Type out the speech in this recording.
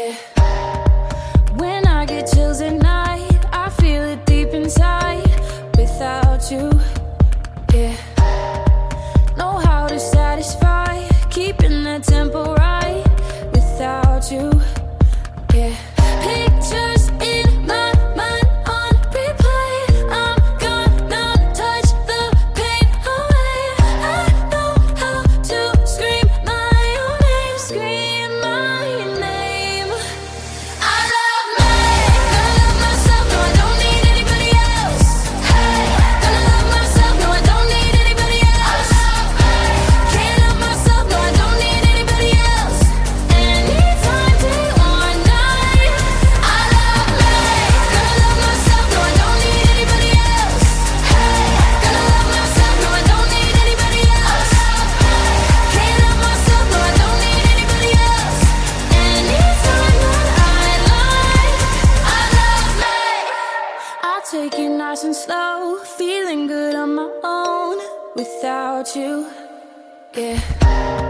yeah. When I get chills at night, I feel it deep inside. Without you, yeah. Know how to satisfy, keeping the tempo right. Without you, yeah. Pictures in my mind on replay. I'm gonna touch the pain away. I know how to scream my own name, scream my name. I love me, gonna love myself, no I don't need anybody else. Hey, gonna love myself, no I don't need anybody else. Can't love myself, no I don't need anybody else. Anytime, day or night. I love me, gonna love myself, no I don't need anybody else. Hey, gonna love myself, no I don't need anybody else. Can't love myself, no I don't need anybody else. Anytime that I like, I love me. I'll take it nice and slow, feeling good on my own without you, yeah.